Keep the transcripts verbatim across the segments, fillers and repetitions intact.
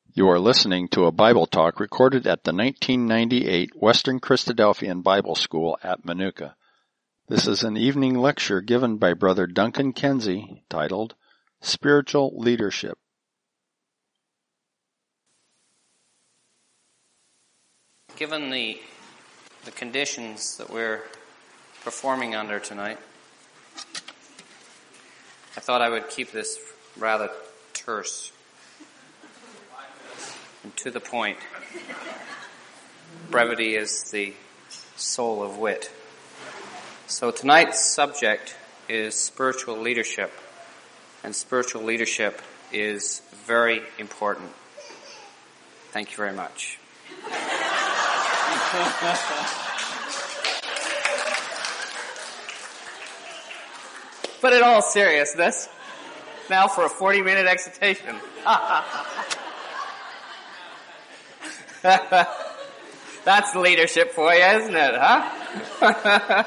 You are listening to a Bible talk recorded at the nineteen ninety-eight Western Christadelphian Bible School at Manuka. This is an evening lecture given by Brother Duncan Kenzie titled Spiritual Leadership. Given the the conditions that we're performing under tonight, I thought I would keep this rather terse and to the point. Brevity is the soul of wit. So tonight's subject is spiritual leadership, and spiritual leadership is very important. Thank you very much. But in all seriousness, now for a forty-minute exhortation. That's leadership for you, isn't it, huh?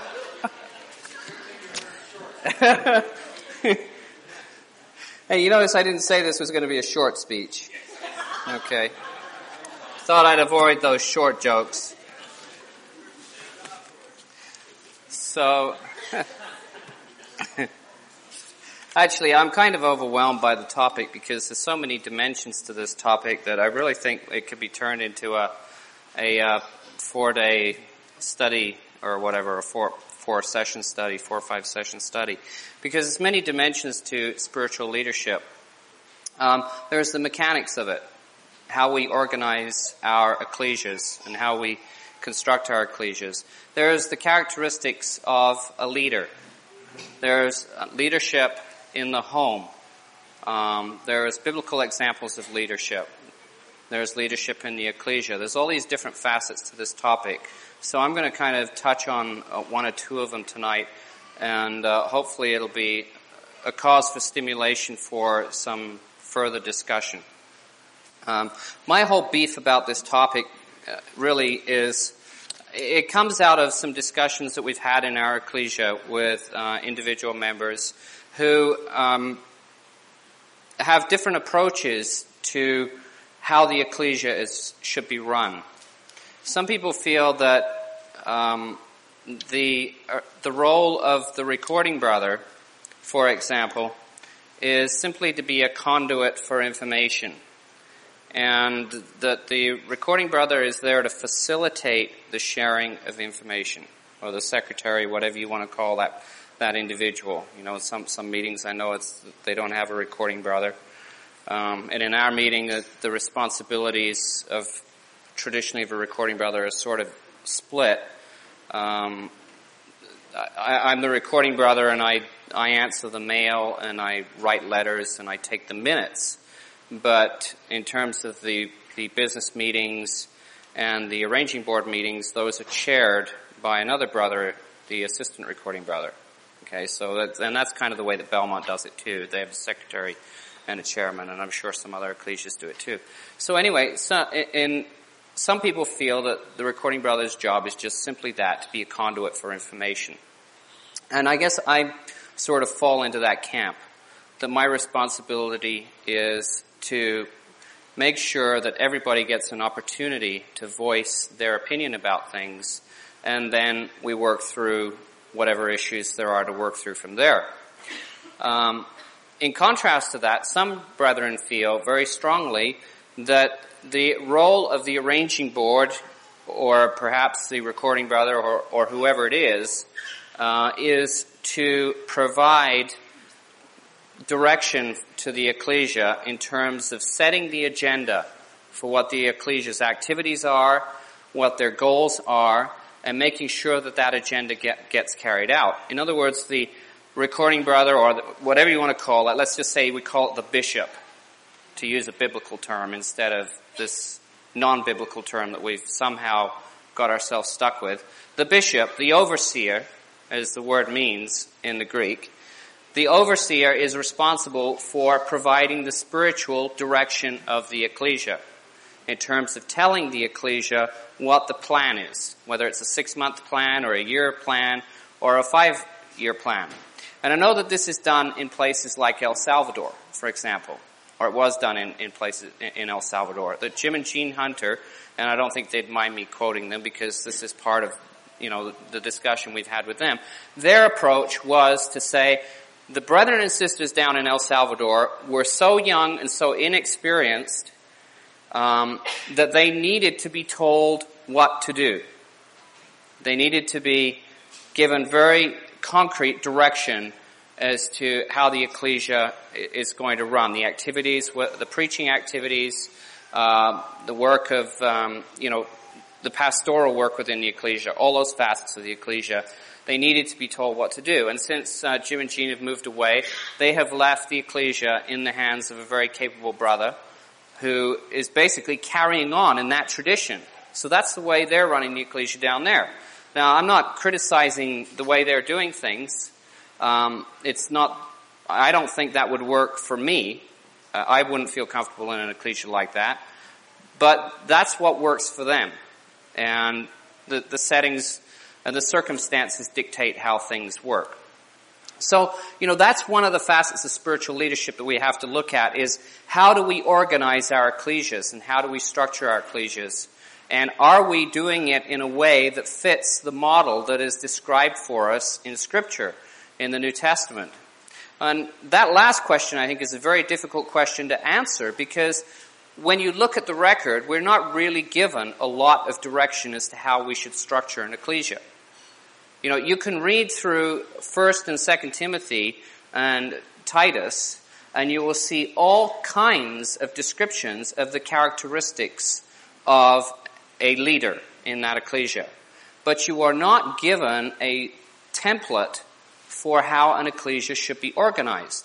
Hey, you notice I didn't say this was going to be a short speech. Okay. Thought I'd avoid those short jokes. So, actually, I'm kind of overwhelmed by the topic because there's so many dimensions to this topic that I really think it could be turned into a a uh, four-day study or whatever, a four four-session study, four or five-session study, because there's many dimensions to spiritual leadership. Um, there's the mechanics of it, how we organize our ecclesias and how we construct our ecclesias. There's the characteristics of a leader. There's leadership in the home. Um, there's biblical examples of leadership. There's leadership in the ecclesia. There's all these different facets to this topic. So I'm going to kind of touch on uh, one or two of them tonight, and uh, hopefully it'll be a cause for stimulation for some further discussion. Um, my whole beef about this topic uh, really is, it comes out of some discussions that we've had in our ecclesia with uh, individual members who um, have different approaches to how the ecclesia is should be run. Some people feel that um, the uh, the role of the recording brother, for example, is simply to be a conduit for information, and that the recording brother is there to facilitate the sharing of information, or the secretary, whatever you want to call that that individual. You know, some some meetings I know it's they don't have a recording brother. Um, and in our meeting, the, the responsibilities of traditionally of a recording brother is sort of split. Um, I, I'm the recording brother, and I I answer the mail, and I write letters, and I take the minutes. But in terms of the the business meetings and the arranging board meetings, those are chaired by another brother, the assistant recording brother. Okay, so that's, and that's kind of the way that Belmont does it too. They have a secretary and a chairman, and I'm sure some other ecclesias do it too. So anyway, so in, some people feel that the recording brother's job is just simply that, to be a conduit for information. And I guess I sort of fall into that camp, that my responsibility is to make sure that everybody gets an opportunity to voice their opinion about things, and then we work through whatever issues there are to work through from there. Um, In contrast to that, some brethren feel very strongly that the role of the arranging board, or perhaps the recording brother, or, or whoever it is, uh, is to provide direction to the ecclesia in terms of setting the agenda for what the ecclesia's activities are, what their goals are, and making sure that that agenda get, gets carried out. In other words, the recording brother, or the, whatever you want to call it, let's just say we call it the bishop, to use a biblical term instead of this non-biblical term that we've somehow got ourselves stuck with. The bishop, the overseer, as the word means in the Greek, the overseer is responsible for providing the spiritual direction of the ecclesia in terms of telling the ecclesia what the plan is, whether it's a six-month plan or a year plan or a five-year plan. And I know that this is done in places like El Salvador, for example, or it was done in, in places in El Salvador. That Jim and Jean Hunter, and I don't think they'd mind me quoting them because this is part of, you know, the discussion we've had with them. Their approach was to say, the brethren and sisters down in El Salvador were so young and so inexperienced um, that they needed to be told what to do. They needed to be given very concrete direction as to how the ecclesia is going to run. The activities, the preaching activities, uh, the work of, um, you know, the pastoral work within the ecclesia, all those facets of the ecclesia, they needed to be told what to do. And since uh, Jim and Jean have moved away, they have left the ecclesia in the hands of a very capable brother who is basically carrying on in that tradition. So that's the way they're running the ecclesia down there. Now, I'm not criticizing the way they're doing things. Um, it's not, I don't think that would work for me. Uh, I wouldn't feel comfortable in an ecclesia like that. But that's what works for them. And the, the settings and the circumstances dictate how things work. So, you know, that's one of the facets of spiritual leadership that we have to look at is how do we organize our ecclesias and how do we structure our ecclesias? And are we doing it in a way that fits the model that is described for us in Scripture, in the New Testament? And that last question, I think, is a very difficult question to answer because when you look at the record, we're not really given a lot of direction as to how we should structure an ecclesia. You know, you can read through First and Second Timothy and Titus, and you will see all kinds of descriptions of the characteristics of a leader in that ecclesia. But you are not given a template for how an ecclesia should be organized.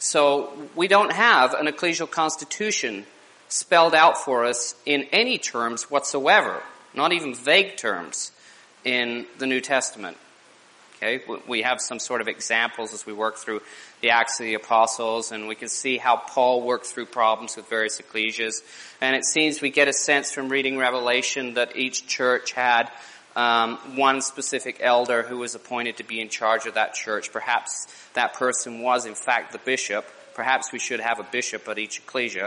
So we don't have an ecclesial constitution spelled out for us in any terms whatsoever, not even vague terms, in the New Testament. Okay, we have some sort of examples as we work through the Acts of the Apostles, and we can see how Paul worked through problems with various ecclesias. And it seems we get a sense from reading Revelation that each church had um, one specific elder who was appointed to be in charge of that church. Perhaps that person was, in fact, the bishop. Perhaps we should have a bishop at each ecclesia.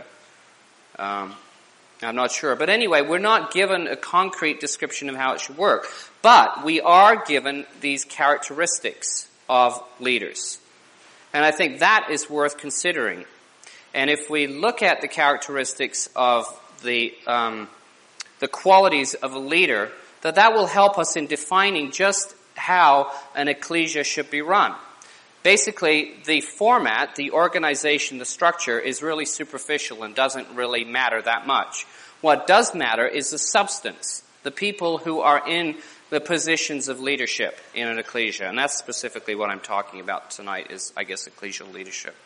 Um, I'm not sure. But anyway, we're not given a concrete description of how it should work. But we are given these characteristics of leaders. And I think that is worth considering. And if we look at the characteristics of the um, the qualities of a leader, that that will help us in defining just how an ecclesia should be run. Basically, the format, the organization, the structure is really superficial and doesn't really matter that much. What does matter is the substance, the people who are in the positions of leadership in an ecclesia. And that's specifically what I'm talking about tonight is, I guess, ecclesial leadership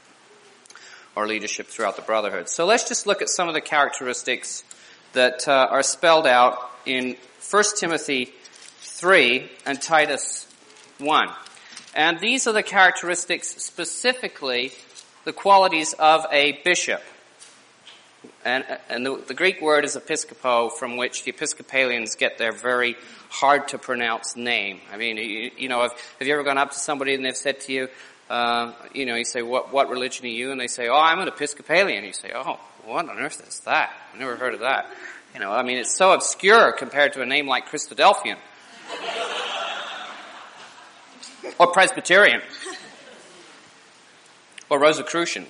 or leadership throughout the brotherhood. So let's just look at some of the characteristics that uh, are spelled out in First Timothy three and Titus one. And these are the characteristics, specifically the qualities of a bishop. And, and the, the Greek word is episkopo, from which the Episcopalians get their very hard to pronounce name. I mean, you, you know, have, have you ever gone up to somebody and they've said to you, uh, you know, you say, what, what religion are you? And they say, oh, I'm an Episcopalian. You say, oh, what on earth is that? I've never heard of that. You know, I mean, it's so obscure compared to a name like Christadelphian. Or Presbyterian. Or Rosicrucian.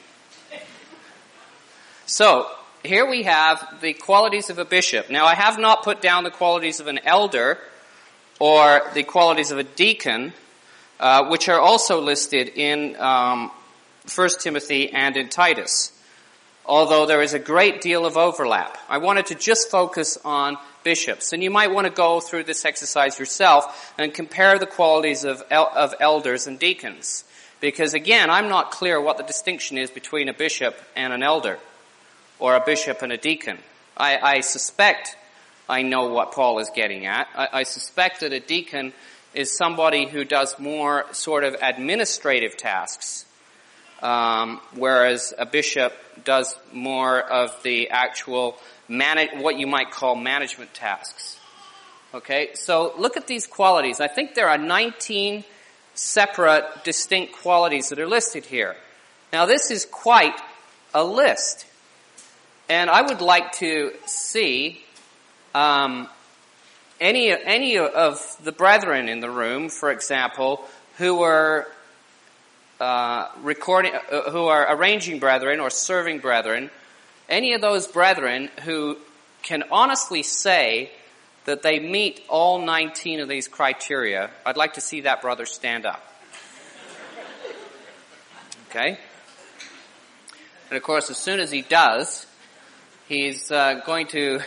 So, here we have the qualities of a bishop. Now, I have not put down the qualities of an elder or the qualities of a deacon, uh, which are also listed in um, First Timothy and in Titus, although there is a great deal of overlap. I wanted to just focus on bishops, and you might want to go through this exercise yourself and compare the qualities of el- of elders and deacons, because again, I'm not clear what the distinction is between a bishop and an elder, or a bishop and a deacon. I, I suspect I know what Paul is getting at. I, I suspect that a deacon is somebody who does more sort of administrative tasks, um, whereas a bishop does more of the actual manage, what you might call management tasks. Okay, so look at these qualities. I think there are nineteen separate, distinct qualities that are listed here. Now, this is quite a list. And I would like to see um, any any of the brethren in the room, for example, who are uh, recording, uh, who are arranging brethren or serving brethren, any of those brethren who can honestly say that they meet all nineteen of these criteria. I'd like to see that brother stand up. Okay? And of course, as soon as he does, he's uh, going to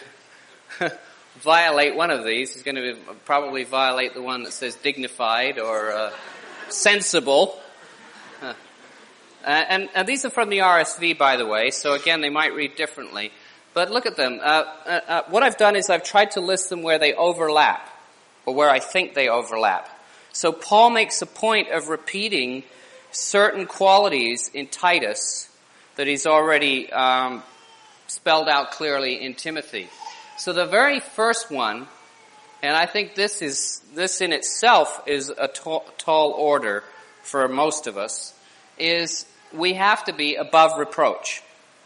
violate one of these. He's going to probably violate the one that says dignified or uh, sensible. Uh, and, and these are from the R S V, by the way, so again, they might read differently. But look at them. Uh, uh, uh, what I've done is I've tried to list them where they overlap, or where I think they overlap. So Paul makes a point of repeating certain qualities in Titus that he's already um, spelled out clearly in Timothy. So the very first one, and I think this is this in itself is a tall, tall order for most of us, is we have to be above reproach.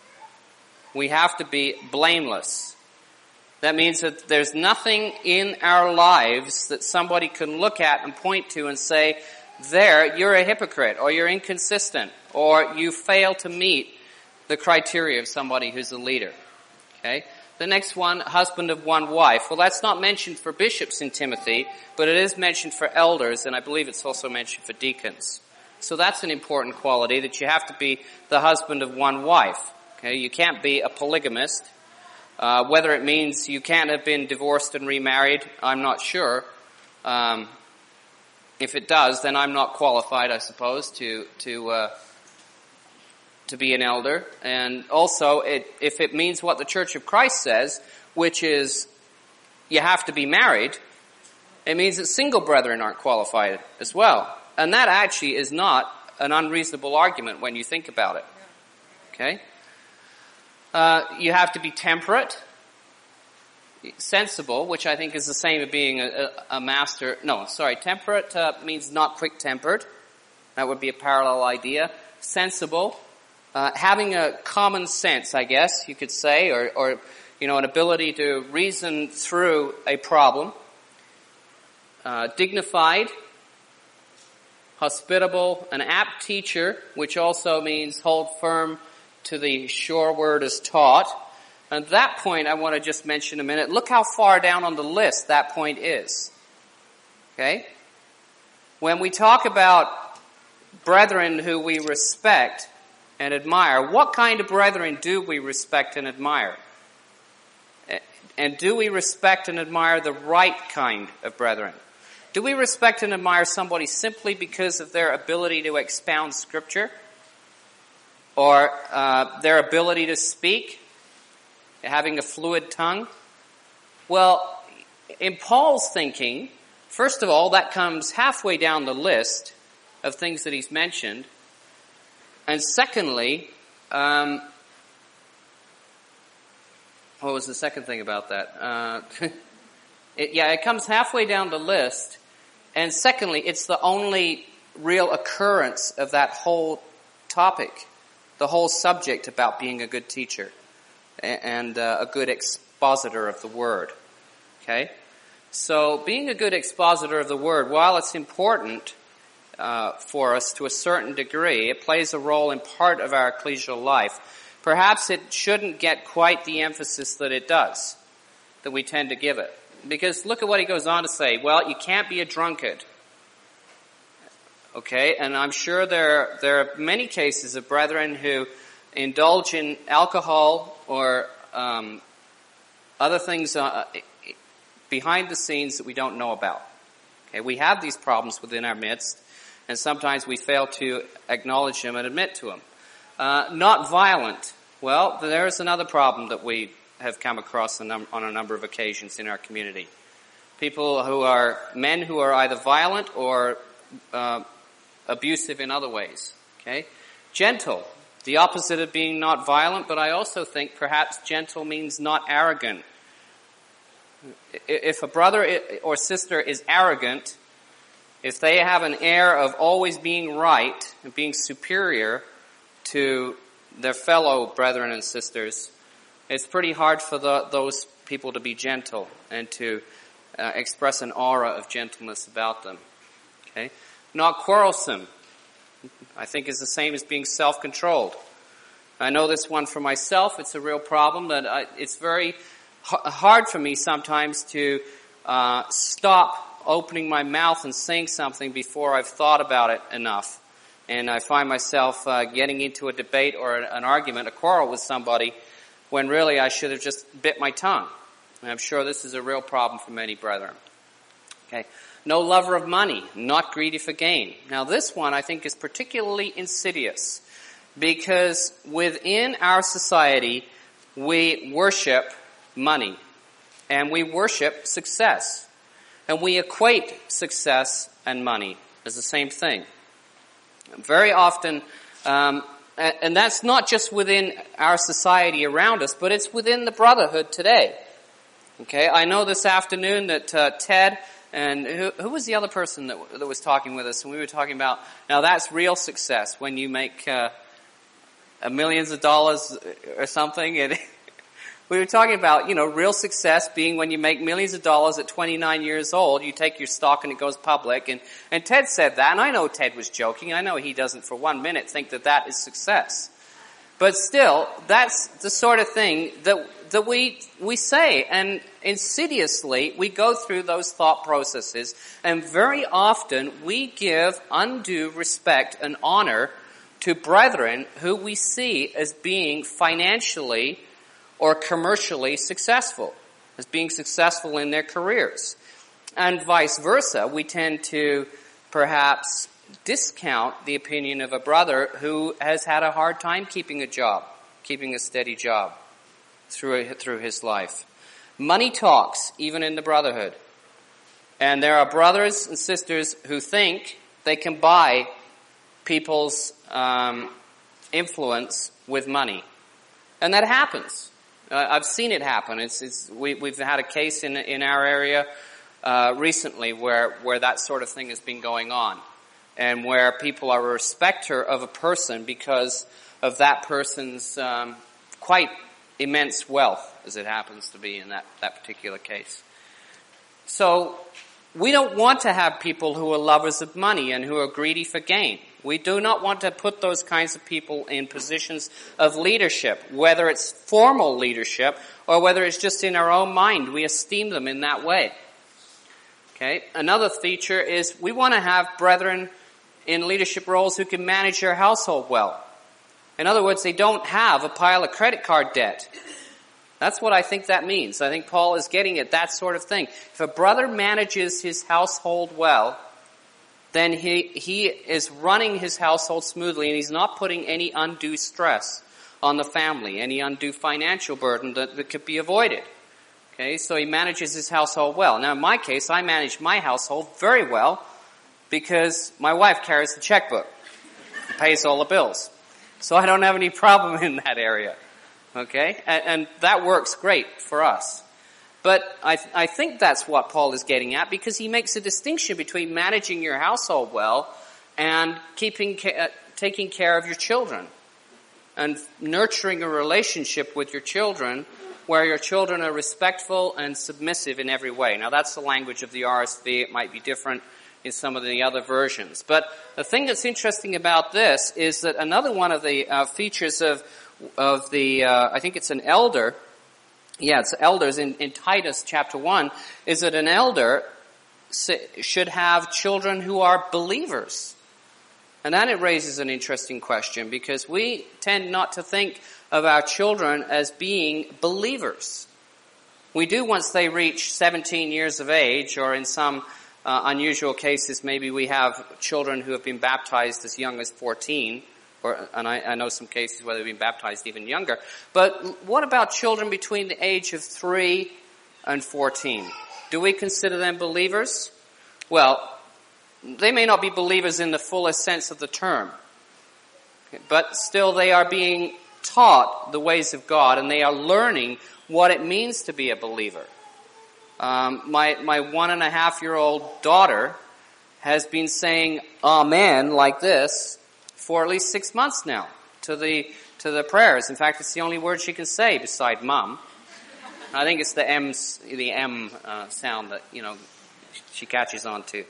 We have to be blameless. That means that there's nothing in our lives that somebody can look at and point to and say, there, you're a hypocrite, or you're inconsistent, or you fail to meet the criteria of somebody who's a leader. Okay? The next one, husband of one wife. Well, that's not mentioned for bishops in Timothy, but it is mentioned for elders, and I believe it's also mentioned for deacons. So that's an important quality, that you have to be the husband of one wife. Okay, you can't be a polygamist. Uh, whether it means you can't have been divorced and remarried, I'm not sure. Um, if it does, then I'm not qualified, I suppose, to to uh, to be an elder. And also, it, if it means what the Church of Christ says, which is you have to be married, it means that single brethren aren't qualified as well. And that actually is not an unreasonable argument when you think about it. Okay? Uh, you have to be temperate, sensible, which I think is the same as being a, a, a master. No, sorry, temperate uh, means not quick-tempered. That would be a parallel idea. Sensible, uh, having a common sense, I guess you could say, or, or you know, an ability to reason through a problem. Uh, dignified, hospitable, an apt teacher, which also means hold firm to the sure word as taught. And that point I want to just mention a minute. Look how far down on the list that point is. Okay? When we talk about brethren who we respect and admire, what kind of brethren do we respect and admire? And do we respect and admire the right kind of brethren? Do we respect and admire somebody simply because of their ability to expound Scripture? Or uh, their ability to speak, having a fluid tongue? Well, in Paul's thinking, first of all, that comes halfway down the list of things that he's mentioned. And secondly, um, what was the second thing about that? Uh, it, yeah, it comes halfway down the list. And secondly, it's the only real occurrence of that whole topic. The whole subject about being a good teacher and uh, a good expositor of the Word. Okay? So being a good expositor of the Word, while it's important uh, for us to a certain degree, it plays a role in part of our ecclesial life. Perhaps it shouldn't get quite the emphasis that it does, that we tend to give it. Because look at what he goes on to say. Well, you can't be a drunkard. Okay, and I'm sure there there are many cases of brethren who indulge in alcohol or um, other things uh, behind the scenes that we don't know about. Okay, we have these problems within our midst, and sometimes we fail to acknowledge them and admit to them. Uh, not violent. Well, there's another problem that we have come across on a number of occasions in our community. People who are, men who are either violent or uh, abusive in other ways. Okay? Gentle. The opposite of being not violent, but I also think perhaps gentle means not arrogant. If a brother or sister is arrogant, if they have an air of always being right and being superior to their fellow brethren and sisters, It's pretty hard for the, those people to be gentle and to uh, express an aura of gentleness about them. Okay? Not quarrelsome, I think, is the same as being self-controlled. I know this one for myself. It's a real problem that I, it's very h- hard for me sometimes to uh, stop opening my mouth and saying something before I've thought about it enough. And I find myself uh, getting into a debate or an argument, a quarrel with somebody, when really I should have just bit my tongue. And I'm sure this is a real problem for many brethren. Okay. No lover of money, not greedy for gain. Now this one I think is particularly insidious, because within our society we worship money and we worship success. And we equate success and money as the same thing. Very often, um, and that's not just within our society around us, but it's within the brotherhood today. Okay, I know this afternoon that uh, Ted and who, who was the other person that, that was talking with us, and we were talking about, now that's real success when you make uh, millions of dollars or something. And we were talking about, you know, real success being when you make millions of dollars at twenty-nine years old, you take your stock and it goes public. And, and Ted said that, and I know Ted was joking. I know he doesn't for one minute think that that is success. But still, that's the sort of thing that that we we say, and insidiously we go through those thought processes, and very often we give undue respect and honor to brethren who we see as being financially or commercially successful, as being successful in their careers. And vice versa, we tend to perhaps discount the opinion of a brother who has had a hard time keeping a job, keeping a steady job through through his life. Money talks, even in the brotherhood. And there are brothers and sisters who think they can buy people's um, influence with money. And that happens. Uh, I've seen it happen. It's, it's, we, we've had a case in in our area uh, recently where where that sort of thing has been going on, and where people are a respecter of a person because of that person's um, quite immense wealth, as it happens to be in that, that particular case. So we don't want to have people who are lovers of money and who are greedy for gain. We do not want to put those kinds of people in positions of leadership, whether it's formal leadership or whether it's just in our own mind. We esteem them in that way. Okay. Another feature is we want to have brethren in leadership roles who can manage their household well. In other words, they don't have a pile of credit card debt. That's what I think that means. I think Paul is getting at that sort of thing. If a brother manages his household well, then he he is running his household smoothly, and he's not putting any undue stress on the family, any undue financial burden that, that could be avoided. Okay, so he manages his household well. Now in my case, I manage my household very well because my wife carries the checkbook and pays all the bills. So I don't have any problem in that area. Okay, and, and that works great for us. But I, th- I think that's what Paul is getting at, because he makes a distinction between managing your household well and keeping ca- uh, taking care of your children and nurturing a relationship with your children where your children are respectful and submissive in every way. Now that's the language of the R S V. It might be different in some of the other versions. But the thing that's interesting about this is that another one of the uh, features of of the, uh, I think it's an elder, yeah, it's elders in, in Titus chapter one, is that an elder should have children who are believers. And then it raises an interesting question, because we tend not to think of our children as being believers. We do once they reach seventeen years of age, or in some uh, unusual cases, maybe we have children who have been baptized as young as fourteen. Or, and I, I know some cases where they've been baptized even younger. But what about children between the age of three and fourteen? Do we consider them believers? Well, they may not be believers in the fullest sense of the term. But still they are being taught the ways of God, and they are learning what it means to be a believer. Um, my, my one and a half year old daughter has been saying amen like this for at least six months now to the to the prayers. In fact, it's the only word she can say beside mum. I think it's the M, the M uh, sound that, you know, she catches on to.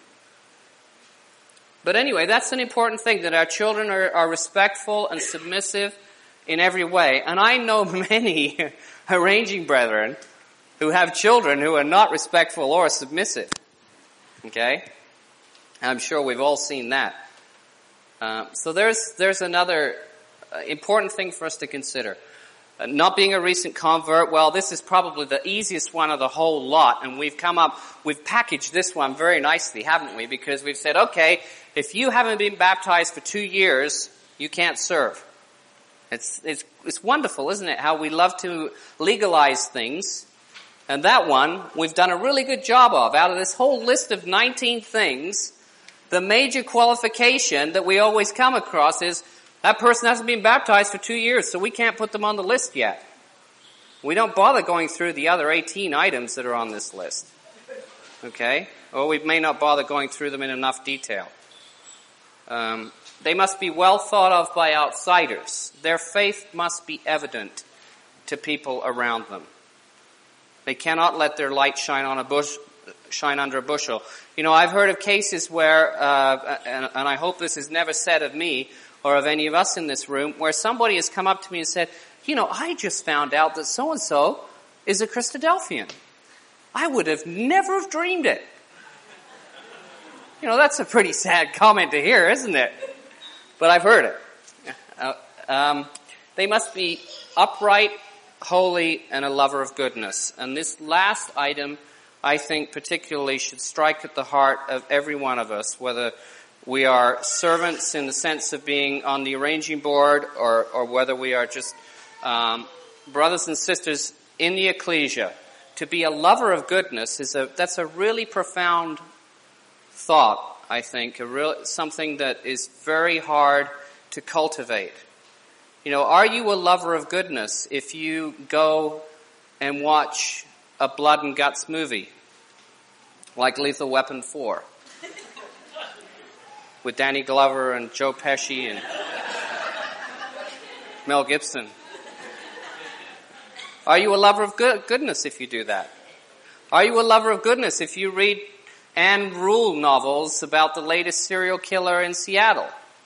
But anyway, that's an important thing, that our children are, are respectful and submissive in every way. And I know many arranging brethren who have children who are not respectful or submissive. Okay? I'm sure we've all seen that. Uh, so there's there's another uh, important thing for us to consider. Uh, not being a recent convert, well, this is probably the easiest one of the whole lot, and we've come up, we've packaged this one very nicely, haven't we? Because we've said, okay, if you haven't been baptized for two years, you can't serve. It's it's it's wonderful, isn't it? How we love to legalize things. And that one, we've done a really good job of. Out of this whole list of nineteen things, the major qualification that we always come across is that person hasn't been baptized for two years, so we can't put them on the list yet. We don't bother going through the other eighteen items that are on this list. Okay? Or we may not bother going through them in enough detail. Um, they must be well thought of by outsiders. Their faith must be evident to people around them. They cannot let their light shine on a bush, shine under a bushel. You know, I've heard of cases where, uh, and, and I hope this is never said of me or of any of us in this room, where somebody has come up to me and said, you know, I just found out that so-and-so is a Christadelphian. I would have never have dreamed it. You know, that's a pretty sad comment to hear, isn't it? But I've heard it. Uh, um, they must be upright, holy, and a lover of goodness. And this last item, I think, particularly should strike at the heart of every one of us, whether we are servants in the sense of being on the arranging board, or, or whether we are just um, brothers and sisters in the ecclesia. To be a lover of goodness is a that's a really profound thought, I think, a real something that is very hard to cultivate. You know, are you a lover of goodness if you go and watch a blood and guts movie like Lethal Weapon four with Danny Glover and Joe Pesci and Mel Gibson? Are you a lover of good, goodness if you do that? Are you a lover of goodness if you read Anne Rule novels about the latest serial killer in Seattle?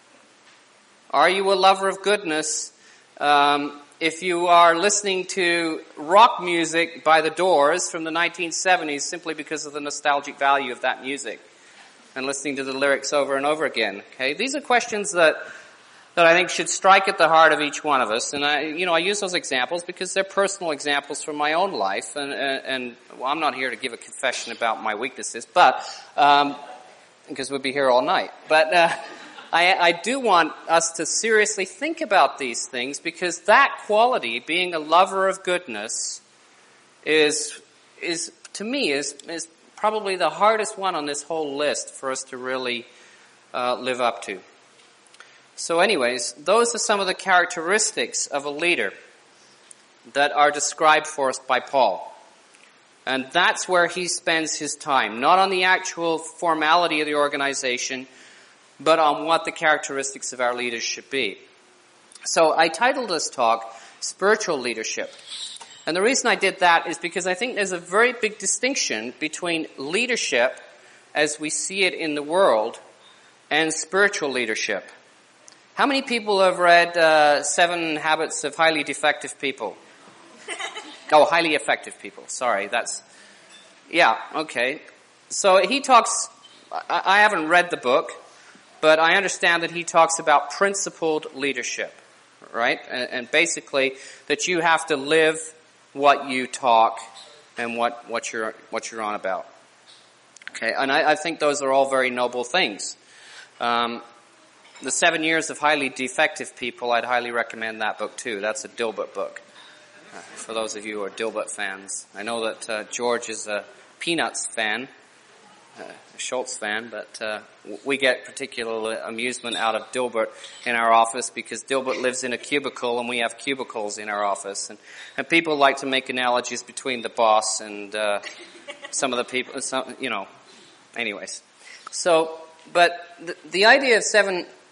Are you a lover of goodness um, if you are listening to rock music by The Doors from the nineteen seventies simply because of the nostalgic value of that music and listening to the lyrics over and over again? Okay, these are questions that that I think should strike at the heart of each one of us. And I, you know, I use those examples because they're personal examples from my own life. And, and, and well, I'm not here to give a confession about my weaknesses, but um, because we'd be here all night. But uh, I, I do want us to seriously think about these things, because that quality, being a lover of goodness, is is to me is is probably the hardest one on this whole list for us to really uh, live up to. So anyways, those are some of the characteristics of a leader that are described for us by Paul. And that's where he spends his time, not on the actual formality of the organization, but on what the characteristics of our leaders should be. So I titled this talk, Spiritual Leadership. And the reason I did that is because I think there's a very big distinction between leadership as we see it in the world and spiritual leadership. How many people have read uh, Seven Habits of Highly Defective People? Oh, highly effective people. Sorry, that's... Yeah, okay. So he talks... I, I haven't read the book, but I understand that he talks about principled leadership, right? And, and basically that you have to live what you talk and what, what you're what you're on about. Okay, and I, I think those are all very noble things. Um... The Seven Years of Highly Defective People, I'd highly recommend that book too. That's a Dilbert book. Uh, for those of you who are Dilbert fans. I know that uh, George is a Peanuts fan, uh, a Schultz fan, but uh, we get particular amusement out of Dilbert in our office because Dilbert lives in a cubicle and we have cubicles in our office. And, and people like to make analogies between the boss and uh, some of the people, some, you know, anyways. So, but the, the idea of seven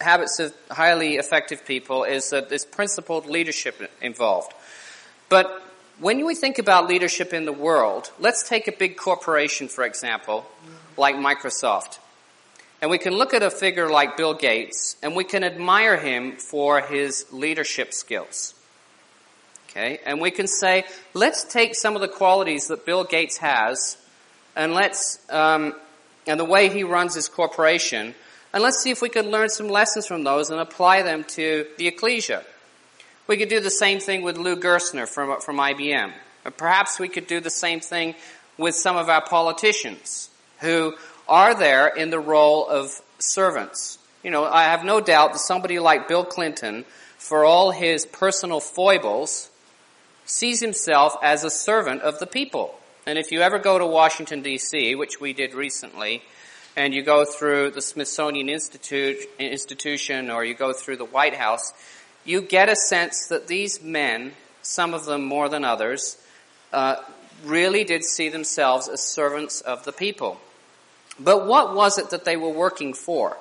habits of highly effective people is that there's principled leadership involved. But when we think about leadership in the world, let's take a big corporation, for example, like Microsoft. And we can look at a figure like Bill Gates, and we can admire him for his leadership skills. Okay? And we can say, let's take some of the qualities that Bill Gates has, and let's, um, and the way he runs his corporation, and let's see if we can learn some lessons from those and apply them to the ecclesia. We could do the same thing with Lou Gerstner from, from I B M. Or perhaps we could do the same thing with some of our politicians who are there in the role of servants. You know, I have no doubt that somebody like Bill Clinton, for all his personal foibles, sees himself as a servant of the people. And if you ever go to Washington, D C, which we did recently, and you go through the Smithsonian Institute, institution or you go through the White House, you get a sense that these men, some of them more than others, uh, really did see themselves as servants of the people. But what was it that they were working for?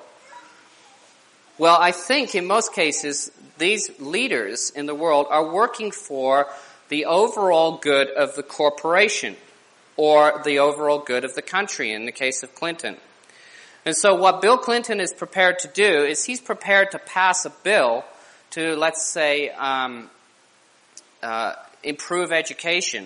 Well, I think in most cases, these leaders in the world are working for the overall good of the corporation or the overall good of the country in the case of Clinton. And so what Bill Clinton is prepared to do is he's prepared to pass a bill to, let's say, um, uh, improve education.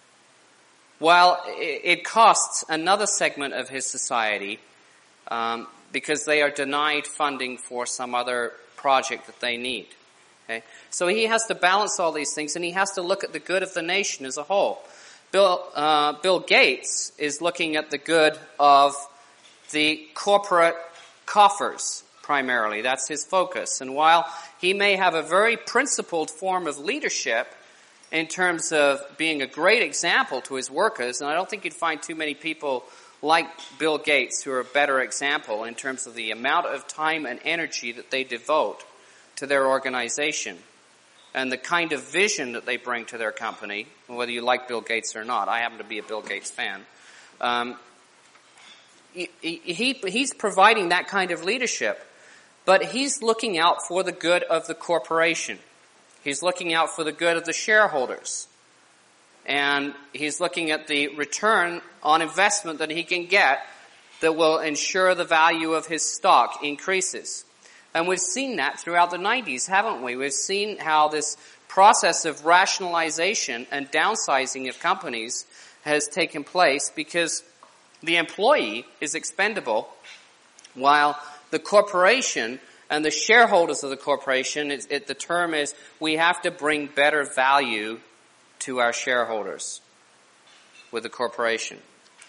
While it costs another segment of his society um, because they are denied funding for some other project that they need. Okay? So he has to balance all these things, and he has to look at the good of the nation as a whole. Bill, uh, Bill Gates is looking at the good of the corporate coffers, primarily. That's his focus. And while he may have a very principled form of leadership in terms of being a great example to his workers, and I don't think you'd find too many people like Bill Gates who are a better example in terms of the amount of time and energy that they devote to their organization and the kind of vision that they bring to their company, whether you like Bill Gates or not. I happen to be a Bill Gates fan. Um, he, he, he's providing that kind of leadership, but he's looking out for the good of the corporation. He's looking out for the good of the shareholders. And he's looking at the return on investment that he can get that will ensure the value of his stock increases. And we've seen that throughout the nineties, haven't we? We've seen how this process of rationalization and downsizing of companies has taken place because the employee is expendable while the corporation and the shareholders of the corporation, it, it, the term is, we have to bring better value to our shareholders with the corporation.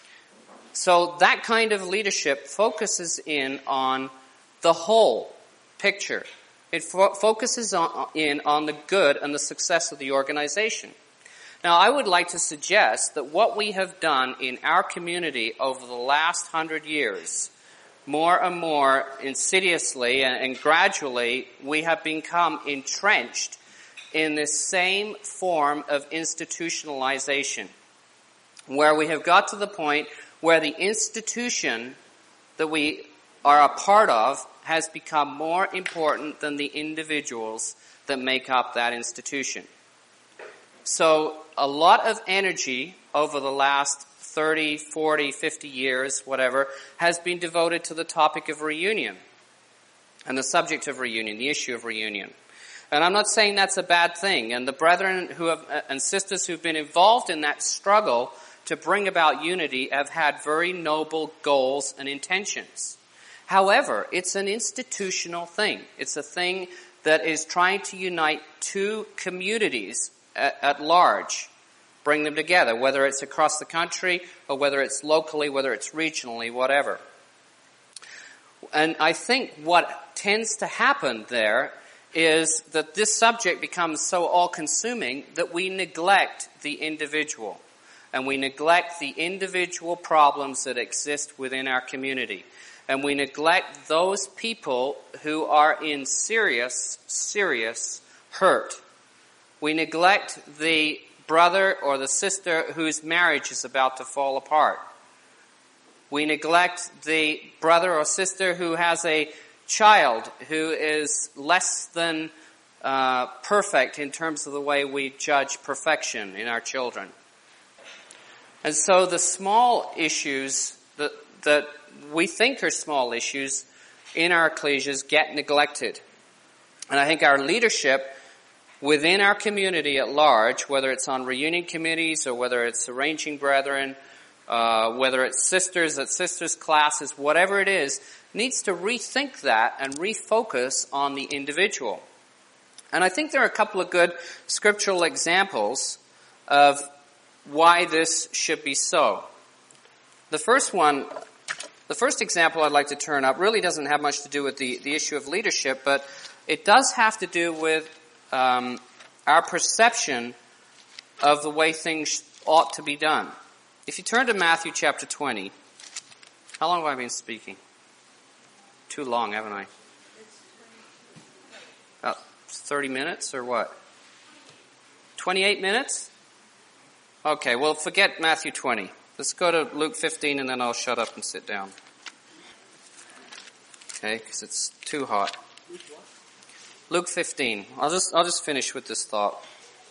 So that kind of leadership focuses in on the whole picture. It fo- focuses on, in on the good and the success of the organization. Now, I would like to suggest that what we have done in our community over the last hundred years, more and more insidiously and, and gradually, we have become entrenched in this same form of institutionalization, where we have got to the point where the institution that we are a part of has become more important than the individuals that make up that institution. So a lot of energy over the last thirty, forty, fifty years, whatever, has been devoted to the topic of reunion and the subject of reunion, the issue of reunion. And I'm not saying that's a bad thing. And the brethren who have, and sisters who've been involved in that struggle to bring about unity have had very noble goals and intentions. However, it's an institutional thing. It's a thing that is trying to unite two communities at, at large, bring them together, whether it's across the country or whether it's locally, whether it's regionally, whatever. And I think what tends to happen there is that this subject becomes so all-consuming that we neglect the individual. And we neglect the individual problems that exist within our community. And we neglect those people who are in serious, serious hurt. We neglect the brother or the sister whose marriage is about to fall apart. We neglect the brother or sister who has a child who is less than uh, perfect in terms of the way we judge perfection in our children. And so the small issues that, that we think are small issues in our ecclesias get neglected. And I think our leadership within our community at large, whether it's on reunion committees or whether it's arranging brethren, uh, whether it's sisters at sisters classes, whatever it is, needs to rethink that and refocus on the individual. And I think there are a couple of good scriptural examples of why this should be so. The first one, the first example I'd like to turn up really doesn't have much to do with the, the issue of leadership, but it does have to do with um, our perception of the way things ought to be done. If you turn to Matthew chapter twenty, how long have I been speaking? Too long, haven't I? About thirty minutes or what? twenty-eight minutes? Okay, well, forget Matthew twenty. Let's go to Luke fifteen and then I'll shut up and sit down. Okay, because it's too hot. Luke fifteen. I'll just, I'll just finish with this thought.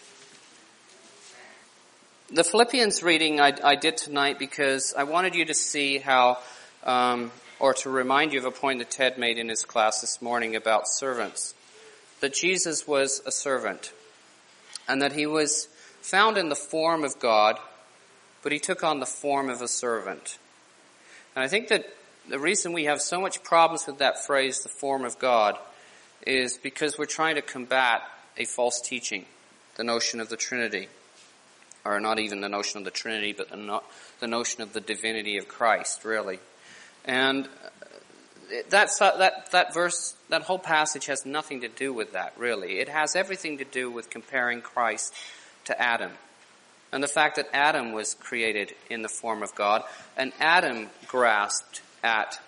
The Philippians reading I, I did tonight because I wanted you to see how, um, or to remind you of a point that Ted made in his class this morning about servants. That Jesus was a servant. And that he was found in the form of God, but he took on the form of a servant. And I think that the reason we have so much problems with that phrase, the form of God, is because we're trying to combat a false teaching, the notion of the Trinity. Or not even the notion of the Trinity, but the, no, the notion of the divinity of Christ, really. And that's, that, that verse, that whole passage has nothing to do with that, really. It has everything to do with comparing Christ to Adam. And the fact that Adam was created in the form of God, and Adam grasped at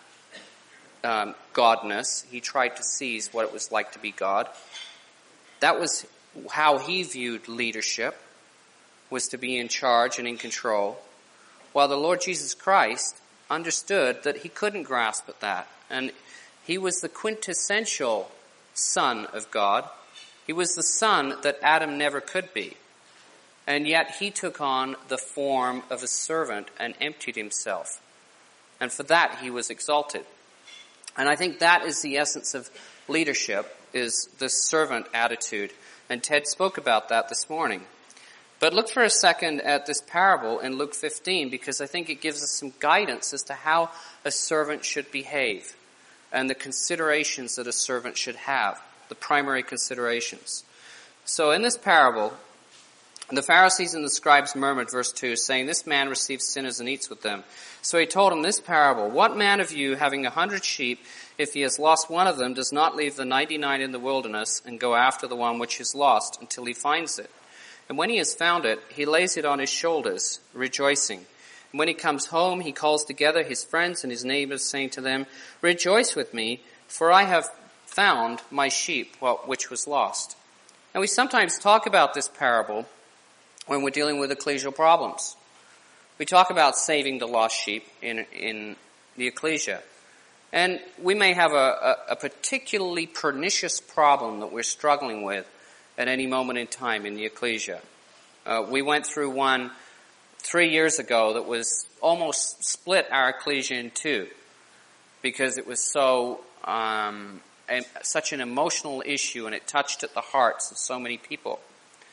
um, godness. He tried to seize what it was like to be God. That was how he viewed leadership, was to be in charge and in control, while the Lord Jesus Christ understood that he couldn't grasp at that. And he was the quintessential Son of God. He was the Son that Adam never could be. And yet he took on the form of a servant and emptied himself. And for that he was exalted. And I think that is the essence of leadership, is the servant attitude. And Ted spoke about that this morning. But look for a second at this parable in Luke fifteen, because I think it gives us some guidance as to how a servant should behave and the considerations that a servant should have, the primary considerations. So in this parable, the Pharisees and the scribes murmured, verse two, saying, "This man receives sinners and eats with them." So he told them this parable: "What man of you, having a hundred sheep, if he has lost one of them, does not leave the ninety-nine in the wilderness and go after the one which is lost until he finds it? And when he has found it, he lays it on his shoulders, rejoicing. And when he comes home, he calls together his friends and his neighbors, saying to them, 'Rejoice with me, for I have found my sheep, which was lost.'" And we sometimes talk about this parable when we're dealing with ecclesial problems. We talk about saving the lost sheep in, in the ecclesia. And we may have a, a, a particularly pernicious problem that we're struggling with at any moment in time in the ecclesia. Uh, we went through one three years ago that was almost split our ecclesia in two because it was so um, a, such an emotional issue and it touched at the hearts of so many people.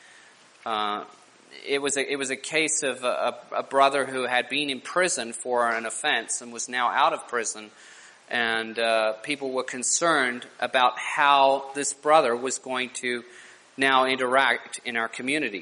Uh, it was a, it was a case of a, a brother who had been in prison for an offense and was now out of prison, and uh, people were concerned about how this brother was going to now interact in our community.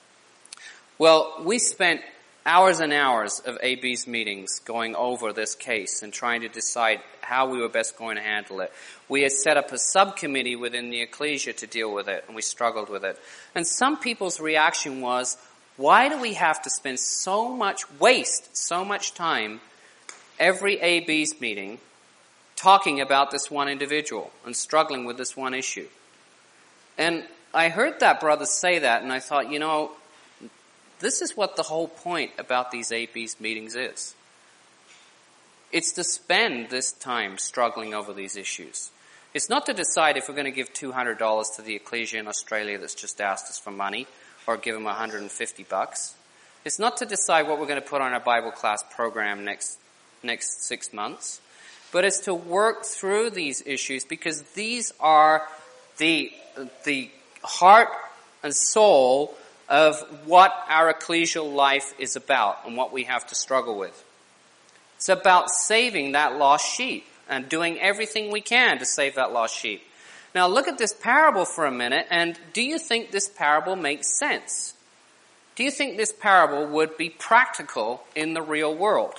Well, we spent hours and hours of A B's meetings going over this case and trying to decide how we were best going to handle it. We had set up a subcommittee within the ecclesia to deal with it, and we struggled with it. And some people's reaction was, why do we have to spend so much, waste so much time every A B's meeting talking about this one individual and struggling with this one issue? And I heard that brother say that, and I thought, you know, this is what the whole point about these A B's meetings is. It's to spend this time struggling over these issues. It's not to decide if we're going to give two hundred dollars to the ecclesia in Australia that's just asked us for money, or give them one hundred fifty bucks. It's not to decide what we're going to put on our Bible class program next next six months. But it's to work through these issues, because these are the the heart and soul of what our ecclesial life is about and what we have to struggle with. It's about saving that lost sheep and doing everything we can to save that lost sheep. Now look at this parable for a minute, and do you think this parable makes sense? Do you think this parable would be practical in the real world?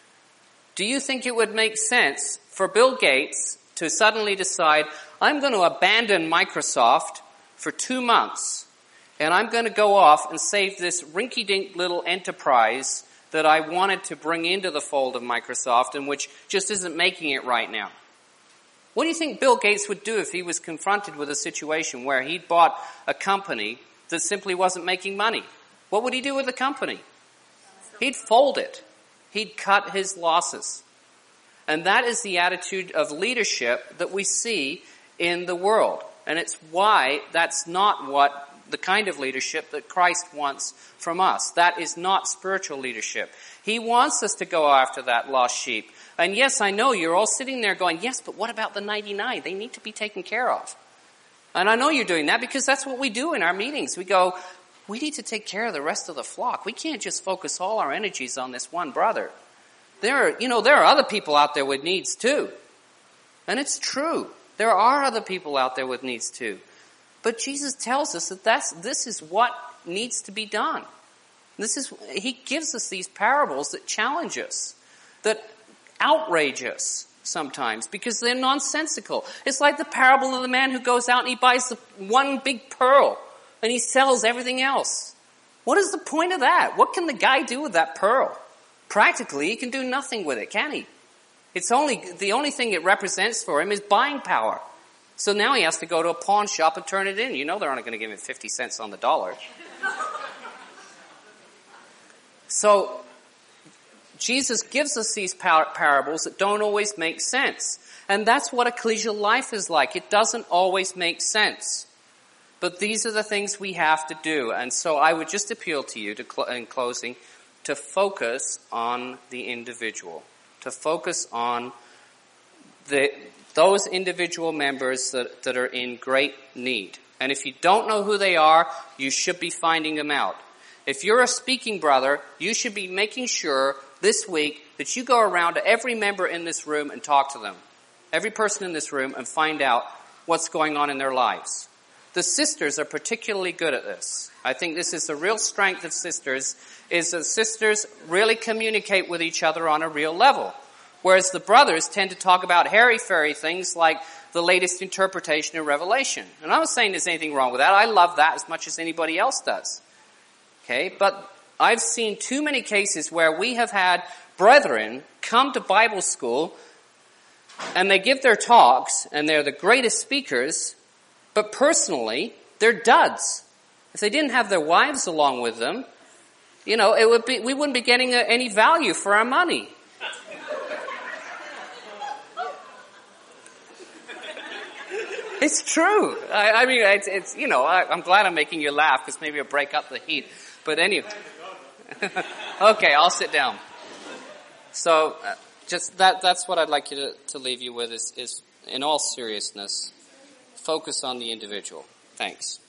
Do you think it would make sense for Bill Gates to suddenly decide, I'm going to abandon Microsoft for two months, and I'm going to go off and save this rinky-dink little enterprise that I wanted to bring into the fold of Microsoft and which just isn't making it right now? What do you think Bill Gates would do if he was confronted with a situation where he'd bought a company that simply wasn't making money? What would he do with the company? He'd fold it. He'd cut his losses. And that is the attitude of leadership that we see in the world. And it's why that's not what the kind of leadership that Christ wants from us. That is not spiritual leadership. He wants us to go after that lost sheep. And yes, I know you're all sitting there going, yes, but what about the ninety-nine? They need to be taken care of. And I know you're doing that because that's what we do in our meetings. We go, we need to take care of the rest of the flock. We can't just focus all our energies on this one brother. There are, you know, there are other people out there with needs too. And it's true. There are other people out there with needs too. But Jesus tells us that that's, this is what needs to be done. This is, he gives us these parables that challenge us, that outrage us sometimes because they're nonsensical. It's like the parable of the man who goes out and he buys the one big pearl and he sells everything else. What is the point of that? What can the guy do with that pearl? Practically, he can do nothing with it, can he? It's only, the only thing it represents for him is buying power. So now he has to go to a pawn shop and turn it in. You know they're only going to give him fifty cents on the dollar. So Jesus gives us these par- parables that don't always make sense. And that's what ecclesial life is like. It doesn't always make sense. But these are the things we have to do. And so I would just appeal to you, to cl- in closing, to focus on the individual. To focus on the those individual members that, that are in great need. And if you don't know who they are, you should be finding them out. If you're a speaking brother, you should be making sure this week that you go around to every member in this room and talk to them. Every person in this room, and find out what's going on in their lives. The sisters are particularly good at this. I think this is the real strength of sisters, is that sisters really communicate with each other on a real level. Whereas the brothers tend to talk about hairy-fairy things like the latest interpretation of Revelation. And I'm not saying there's anything wrong with that. I love that as much as anybody else does. Okay, but I've seen too many cases where we have had brethren come to Bible school and they give their talks and they're the greatest speakers, but personally, they're duds. If they didn't have their wives along with them, you know, it would be, we wouldn't be getting any value for our money. It's true. I, I mean, it's, it's you know, I, I'm glad I'm making you laugh because maybe it'll break up the heat. But anyway. Okay, I'll sit down. So, uh, just that, that's what I'd like you to, to leave you with is, is, in all seriousness, focus on the individual. Thanks.